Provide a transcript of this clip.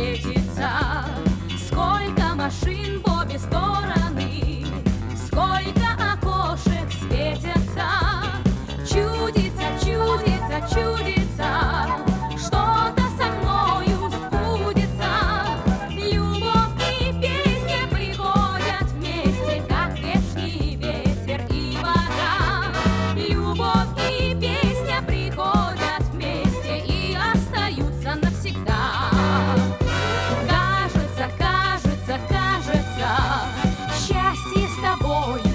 светится. Сколько машин по обе стороны, сколько окошек светятся. Чудится, чудится, чудится, что-то со мною сбудется. Любовь и песня приходят вместе, как вешний ветер и вода. Любовь и песня приходят вместе и остаются навсегда. Кажется, кажется, кажется, счастье с тобой